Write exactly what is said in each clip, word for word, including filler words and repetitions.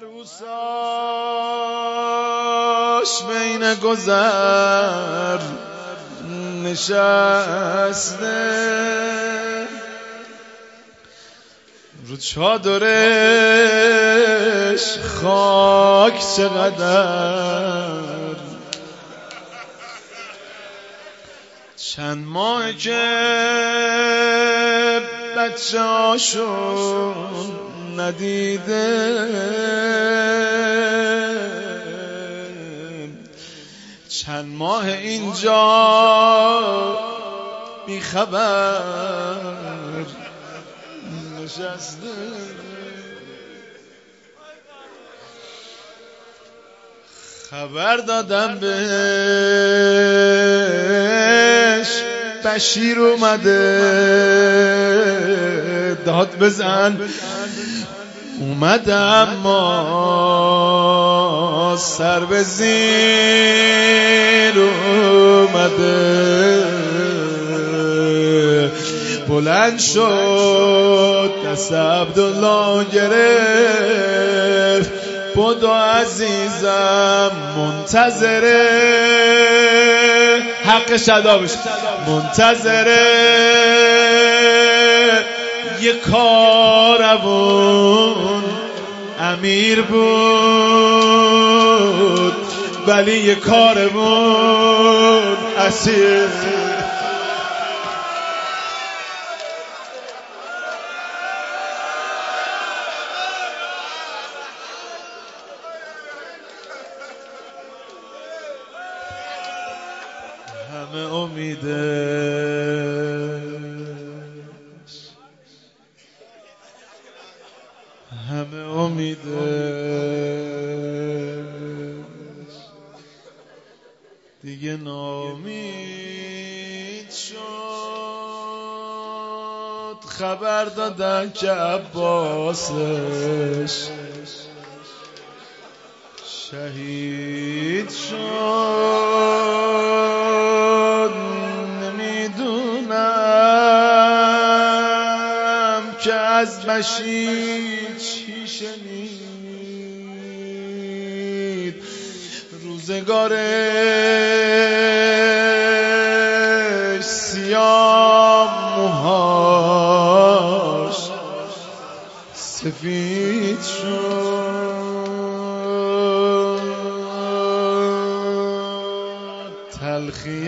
عروساش بین گذر نشسته، رو چادرش خاک چقدر، چند ماه که بچه هاشون ندیده، چند ماه اینجا بی خبر نشسته. خبر دادم بهش بشیر اومده، داد بزن اومده اما سر به زیر اومده. بلند شد دست عبدالله گرفت، بدو عزیزم منتظره، حق شدابش منتظره، یه کاروان امیر بود ولی یه کاروان اسیر. همه امیدش، همه امیدش، دیگه ناامید شد. خبر دادن که عباسش شهید شد. نمیدونم که از بشیر چی شنید، روزگارش سیاه، موهاش سفید شد. تلخی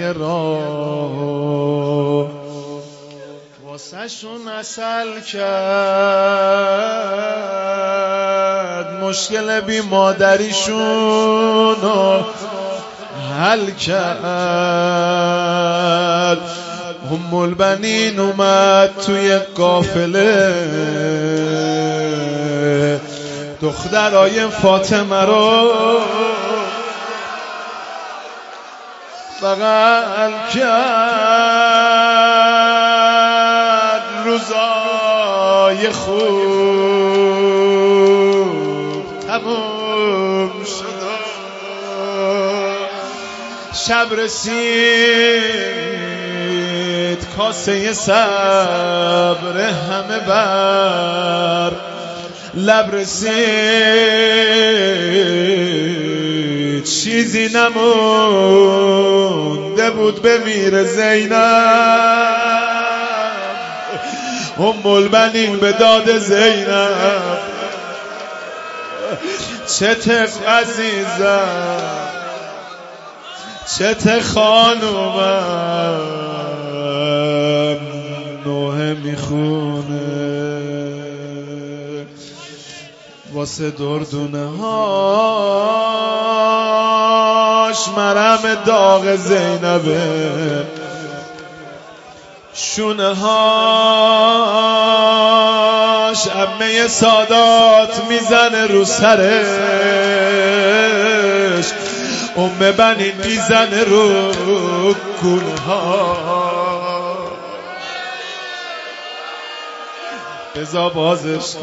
راه واسه شون عسل کرد، مشکل بی مادریشون حل کرد. ام البنین اومد توی قافله، دخترای فاطمه رو بغل کرد. روزای خوب تموم شد، شب رسید کاسه صبر همه بر لب رسید. چیزی نمونده بود بمیره زینب، ام البنین به داد زینب. چته عزیزم، چته خانومم، نوحه میخونه واسه دردونه هاش. مرهم داغ زینبه، شونه هاش عمه سادات میزنه رو سرش، ام بنین میزنه رو گونه ها. بذار بازش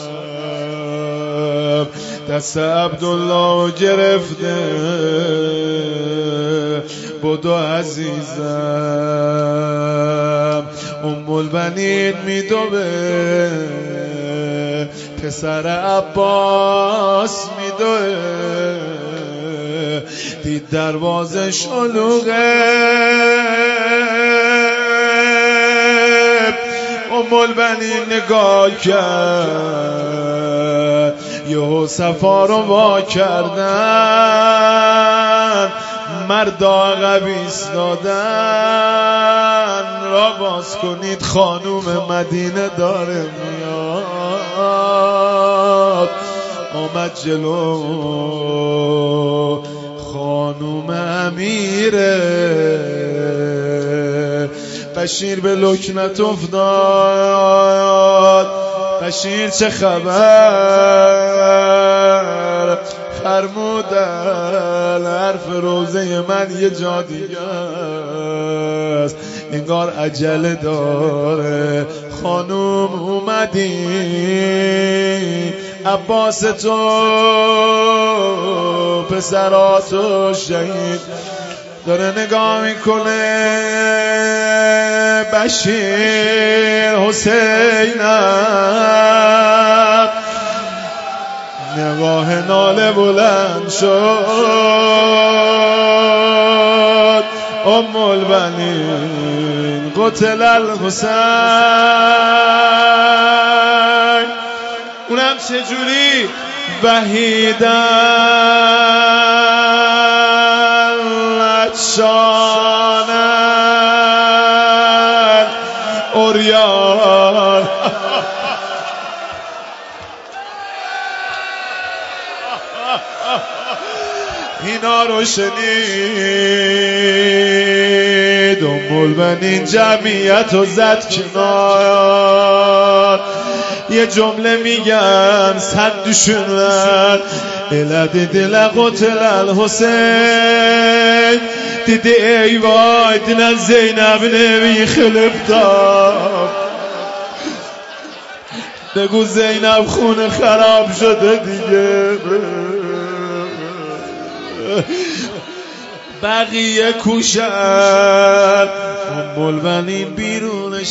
کنم، دست عبدالله گرفته، بدو عزیزم. ام البنین میدوه، پسر عباس میدوه دید دروازه شلوغه ام البنین نگاه کرد یهو صفا رو وا کردن مردا عقب ایستادن را باز کنید خانوم مدینه داره میاد آمد جلو خانوم امیره بشیر به لکنت افتاد بشیر چه خبر فرمودن حرف روزه من یه جا دیگه است انگار عجله داره خانوم اومدی عباس تو پسراتو شهید داره نگاه میکنه بشیر حسینم نگاه ناله بلند شد ام البنین قتل الحسین اونم چجوری وحیدن شانن اوریان اینا رو شنید ام البنین جمعیت رو زد کنار یه جمله میگن صدشونن الا دیدی لقتل الحسین دیدی ای وای دل زینب نمی خلفتم بگو زینب خونه خراب شده دیگه بقیه کوشن ام البنین بیرون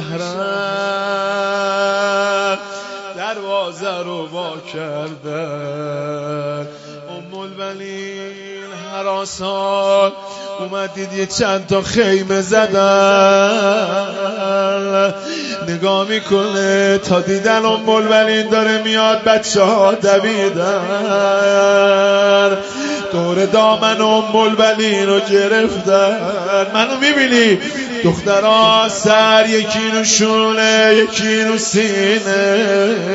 شهرن دروازه رو وا کردن ام البنین هراسان اومدید یه چند تا خیمه زدن نگاه میکنه تا دیدن ام البنین داره میاد بچه ها دویدن دور دامن ام البنین رو گرفتن منو میبینی دخترها سر یکی رو شونه یکی رو سینه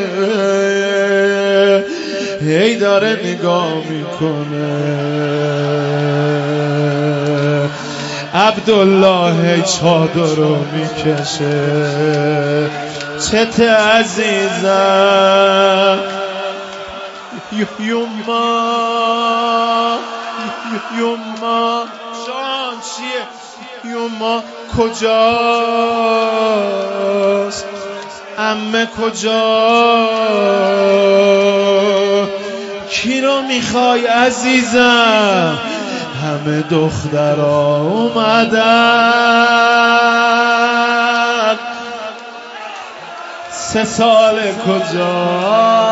هی داره نگاه میکنه عبدالله چادر رو میکشه چت عزیزم یوما یوما جان چیه یوما کجاست عمه کجا کی رو میخوای عزیزم همه دخترها اومدن سه سال کجا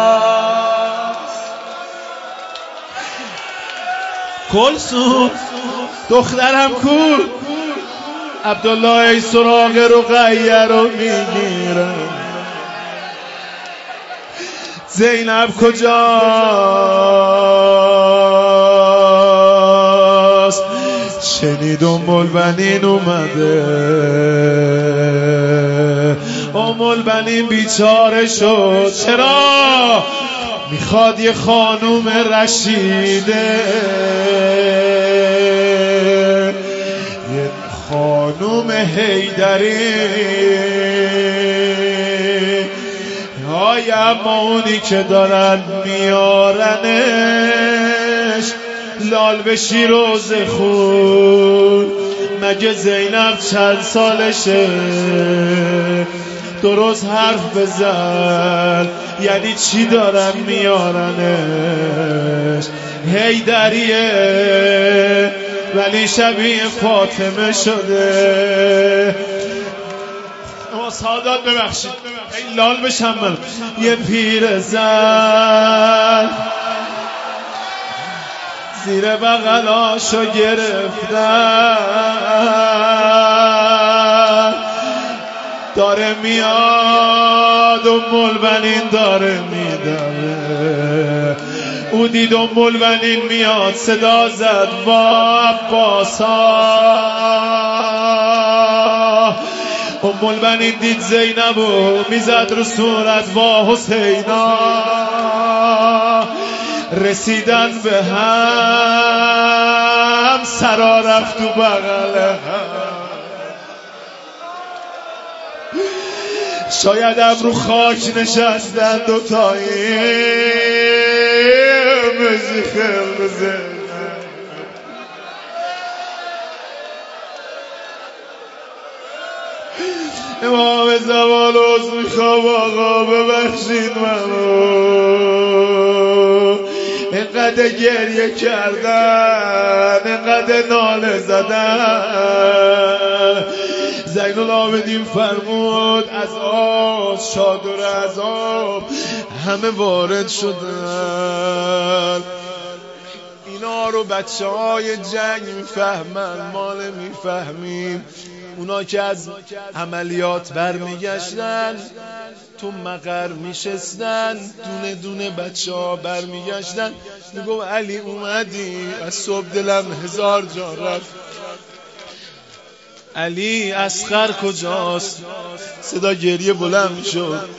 کلثوم دخترم کو عبدالله ای سراغ رقیه رو میگیرن زینب کجاست شنید ام البنین اومده ام البنین بیچاره شد چرا میخواد یه خانوم رشیده یه خانوم حیدری های اما اونی که دارن میارنش لال بشی روز خون مگه زینب چند سالشه درست حرف بزن یعنی چی دارن میارنش حیدریه ولی شبیه فاطمه شده با سادات ببخشید این لال بشم من. یه پیر زن زیر بغلاشو گرفتن داره میاد و ملبنین داره میدوه او دید و ملبنین میاد صدا زد وا عباسا و ملبنین دید زینب و میزد رو صورت وا حسینا رسیدن به هم سرا رفت تو بغل هم شاید هم رو خاک نشستن دوتایی مزی خیل بزن امام زمان عوض میخوام آقا ببخشید منو اینقدر گریه کردن اینقدر ناله زدن زین العابدین فرمود از آب شادر عذاب همه وارد شدن. اینا رو بچه های جنگ میفهمن ما نمیفهمیم. اونا که از عملیات برمیگشتن تو مقر میشستن دونه دونه بچه ها برمیگشتن میگو علی اومدی از صبح دلم هزار جا رفت. علی اصغر کجاست؟ صدا گریه بلند میشد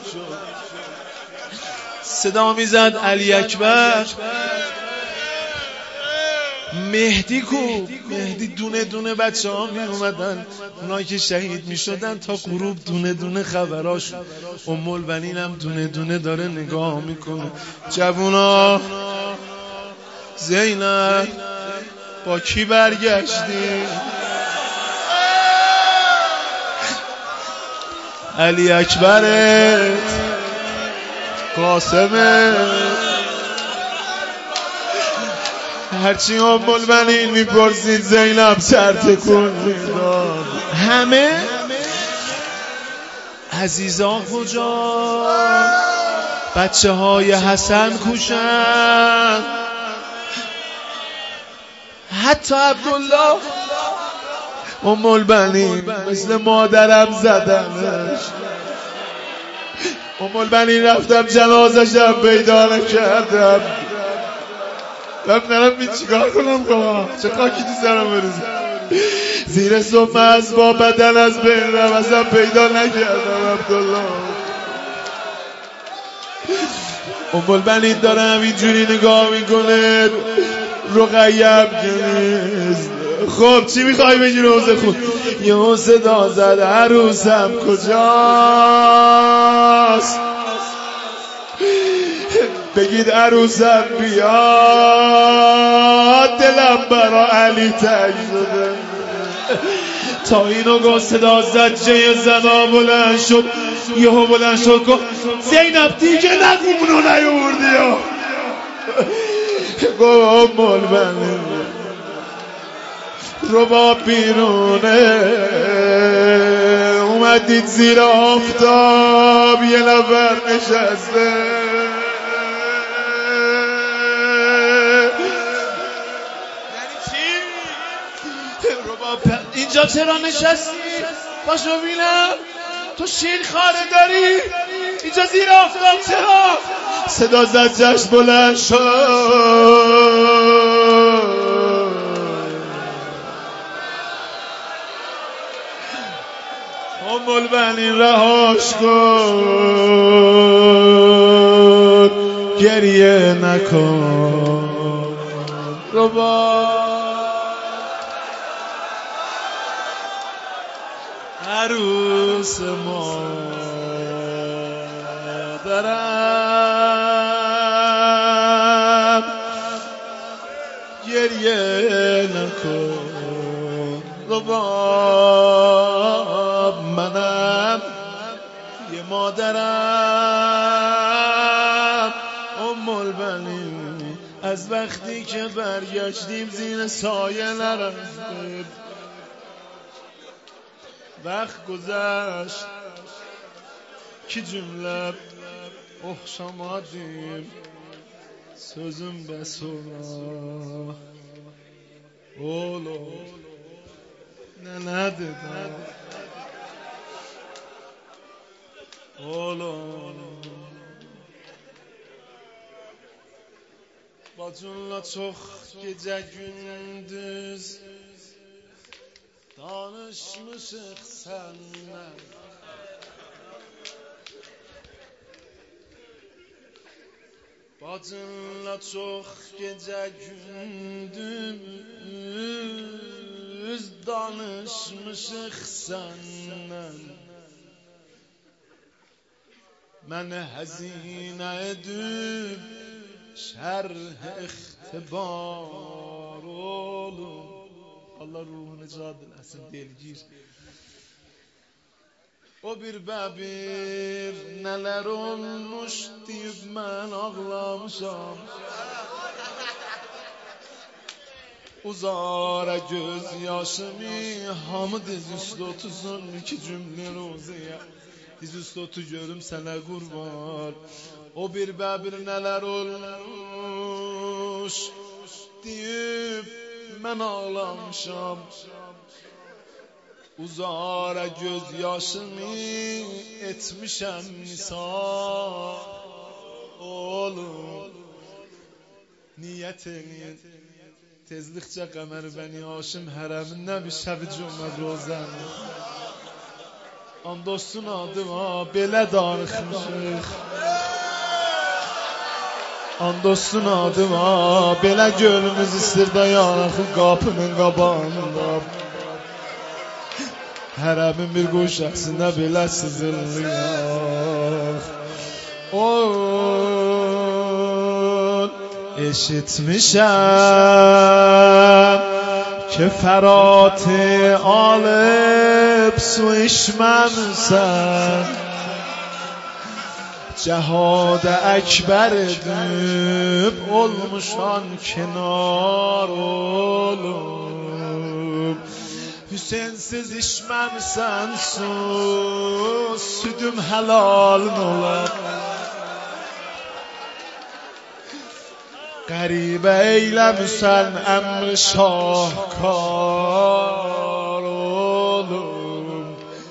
صدا میزد علی اکبر. مهدی کو؟ مهدی دونه دونه بچه ها می اومدن اونایی که شهید می شدن تا غروب دونه دونه خبراش. ام البنین هم دونه دونه داره نگاه میکنه. جوونا زینب با کی برگشتی؟ علی اکبرت قاسمت هرچی ام البنین میپرسید زینب سر تکون میداد. همه عزیزا کجا؟ بچه های حسن کوشن حتی عبدالله. ام البنین مثل مادرم زدنش. ام البنین رفتم جنازشم پیدا نکردم رفت نرم بید چیکار کنم کنم چه خاکی تو سرم بریزم زیر صبح از با بدن از بین رم ازم پیدا نکردم عبدالله. ام البنین دارم اینجوری نگاه میکنه رقیه نیست. خب چی میخوای بگی روزه خود؟ یه صدا زد عروسم کجاست؟ بگید عروسم بیاد دلم برا علی تنگ شده. تا اینو گفت صدا زد جه زنا بلند شد یهو بلند شد گفت زینب دیگه نگو منو نیاوردی یا گفت ام البنین رو با بیرونه اومدید زیر آفتاب یه نفر نشسته. اینجا چرا نشستی؟ باشو ببینم تو شیر خاره داری اینجا زیر آفتاب چرا؟ صدا زد جشن بلند شد ام البنین رهاش کن گریه نکن رو با عروس ما دارم گریه نکن رباب منم یه مادرم ام البنین از وقتی که برگشتیم زیر سایه نرفتیم وقت گذشت iki cümlə oxşamadım sözüm bəs ola olur nə nədir da olur bacınla çox gecə gündüz danışmışıq sənlə bacınla çox gecə gündüz danışmışıq sənlə mənə həzinə edib şərh ixtibar olun Allah ruhunu cad eləsin delgir o bir bəbir nələr olmuş deyib mən ağlamışam uzara göz yaşımı hamı diz üstü otuzun iki cümle roziye diz üstü otu görüm sənə qurban o bir bəbir nələr olmuş deyib mən ağlamışam uzara göz yaşımı etmişəm misal oğlum niyət edin tezlikçe qəmər bəni Haşim hərəmindən bir şəbi cümlə rozən andolsun adıma belə darıxmışıq andolsun adıma belə gölümüz istirdə yanıqı qapının qabağında hərəmin bir quşaqsında belə sızılıyaq oy eşitmişəm ki fərati alıb su içməmsən cəhada əkbər edib olmuşan kenar olub Hüseynsiz içməmsən su südüm həlalın olar qəribə eyləmişsən əmri şahkar olum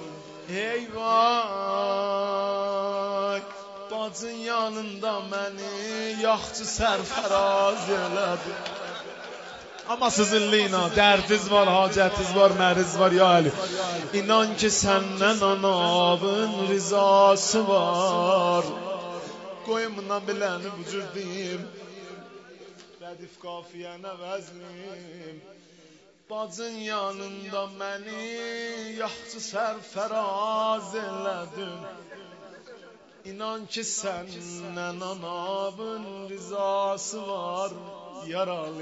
eyvay bacın yanında məni yaxçı sərfəraz elədi ama sizinliyina dərdiz var, hacətiz var, məriz var ya Ali inan ki səndən anavın rizası var qoyun bundan biləni bu cür deyim Rədif qafiyənə vəznim bacın yanında məni yaxçı sərfəraz elədin inan ki səndən anavın rizası var yaralı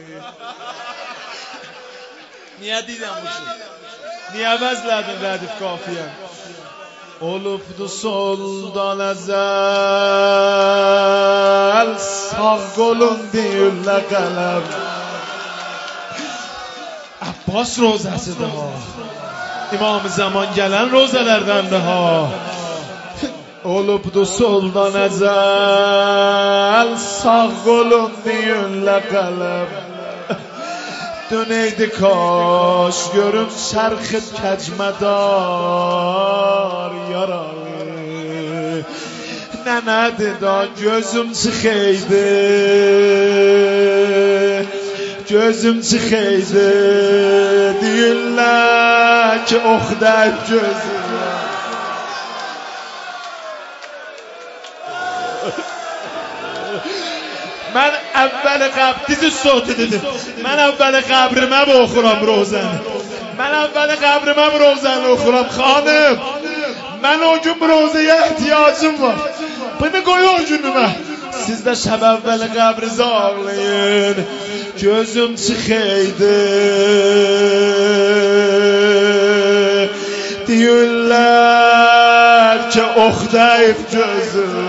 niyə deyirəm bu şey? Niyə vəzlədin Rədif qafiyən? Olubdu soldan əzəl sağ qolun deyirlə qələm Abbas rozəsidir ha İmam-ı zaman gələn rozələrdəndir ha Olubdu soldan əzəl sağ qolun deyirlə qələm Döneydi kaş görüm çərxid kəcmədar yaralı Nənədir da gözüm çıxıydı Gözüm çıxıydı Deyirlər ki oxdər gözüm Mən əvvəli qəbr, dizi sotu dedim. Mən əvvəli qəbrimə mi oxuram rozəni? Mən əvvəli qəbrimə mi rozəni oxuram? Xanım, mən o gün rozəyə ehtiyacım var. Bunu qoy o günümə. Siz də şəb əvvəli qəbrizi ağlayın. Gözüm çıxıydı. Deyirlər ki, oxdayıb gözüm.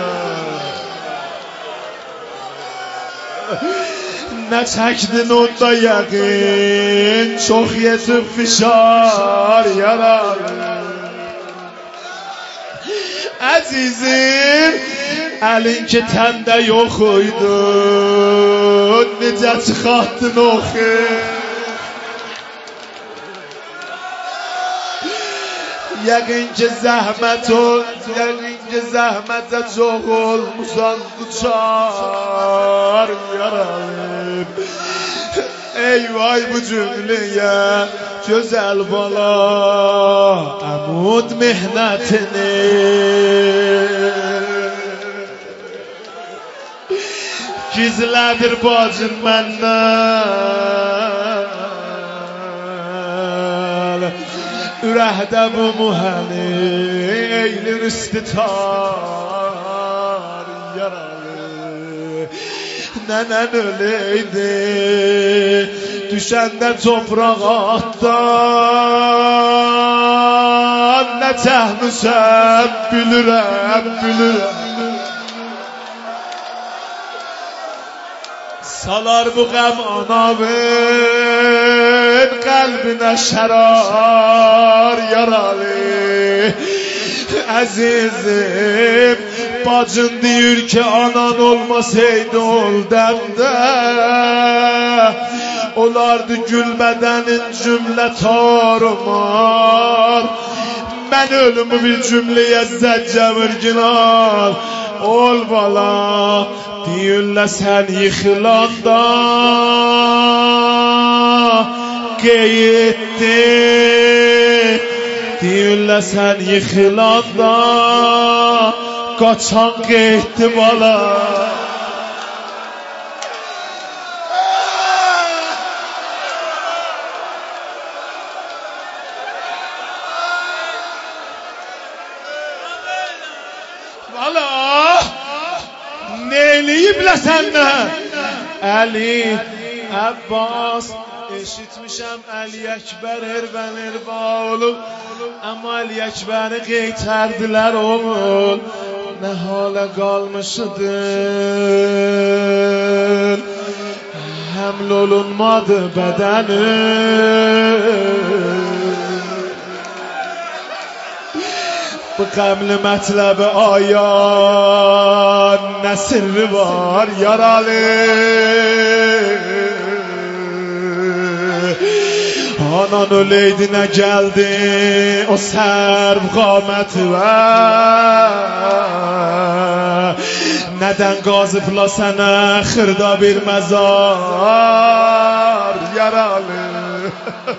Nə çəkdin onda yəqin Çox yetib fişar yaralı Əzizim, əlin ki təndə yox oydu, necə çıxartdın oxu. Yəqin ki zəhmət ol, yəqin ki zəhmətə çox olmusan duçar yaralım. Ey vay bu cümləyə gözəl bala, əmud mehnətini gizlədir bacın məndən. Ürəkdə bu mühəni eylir istitar yaralı. Nənən öleydi düşəndə topraq atdan, nə çəhmisən bilirəm, bilirəm. Salar bu qəm anavın qəlbinə şərar yaralı. Əzizim, bacın deyir ki anan olmasaydı ol dəmdə, olardı gülmədənin cümlə tarumar. Mən ölümü bir cümləyə zəccə virginal. Ol bala, deyirlə sən yıxılanda qeyddi. Deyirlə sən yıxılanda qaçan qeyddi bala. Bala neyliyiblə səndən? Əli, Əbbas, eşitmişəm Əli Əkbər ervən erva olub, amma Əli Əkbəri qeytərdilər oğul, nə halə qalmışıdır, həml olunmadı bədəni. Bu qəmli mətləbi ayan, nə sirri var yaralı. Anan öleydi nə gəldi o sərv qaməti və nədən qazıbla sənə xırda bir məzar yaralı.